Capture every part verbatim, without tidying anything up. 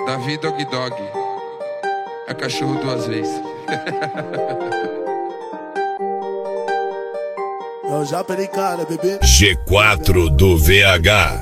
Davi Dog Dog é cachorro duas vezes. Eu já perei cara, bebê. G quatro do V H.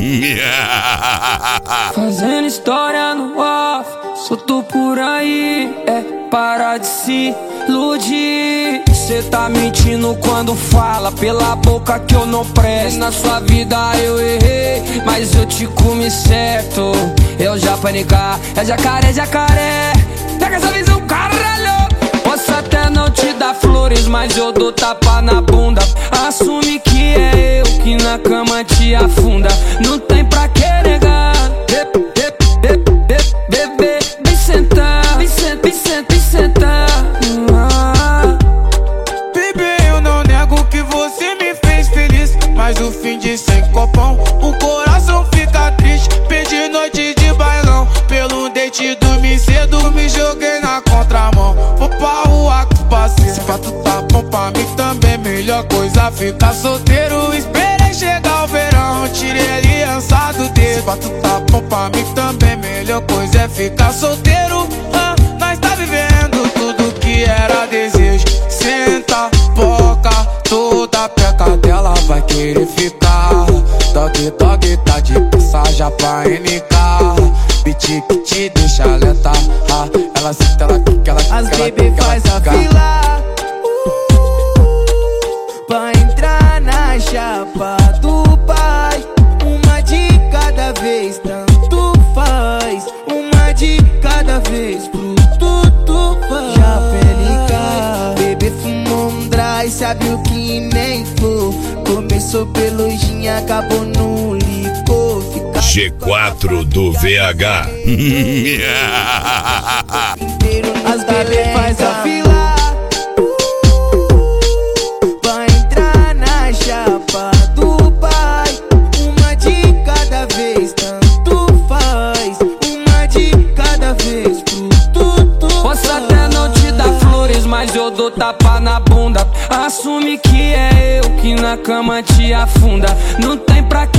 Fazendo história no off, solto por aí, é para de se iludir. Cê tá mentindo quando fala pela boca que eu não presto. Na sua vida eu errei, mas eu te comi certo. Eu já panicar, é jacaré, jacaré. Pega essa visão, caralho. Posso até não te dar flores, mas eu dou tapa na bunda. Assume que é eu que na cama te afunda. Não tem pra que negar. Bebê, vem sentar, vem sentar, vem sentar, vem sentar. Bebê, eu não nego que você me fez feliz, mas o fim de sem copão, o coração fica triste. Perdi noite de bailão, pelo date dormi cedo, me joguei na contramão. Vou pra rua com parceiro, se pra tu tá bom pra mim também, melhor coisa ficar solteiro. Esperei chegar o verão, tirei a aliança do dedo. Se pra tu tá bom pra mim também, melhor coisa é ficar solteiro. ah, Nós tá vivendo tudo que era desejo. Senta, boca, toda peca dela vai querer ficar. Dog, dog, tá de passagem pra N K. Beat que te deixa lenta, ah, ela senta, ela quica, ela quica. As bebê faz a fila pra entrar na chapa do pai. Uma de cada vez, tanto faz. Uma de cada vez, pro tudo faz. Já pelica, bebê fumou um dry, sabe o que nem for. Começou pelo gin, acabou no licor. Fica G quatro do V H. As bebê faz a fila pra entrar na chapa do pai. Uma de cada vez, tanto faz. Uma de cada vez, pro tudo. Posso até não te dar flores, mas eu dou tapa na bunda. Assume que é eu que na cama te afunda. Não tem pra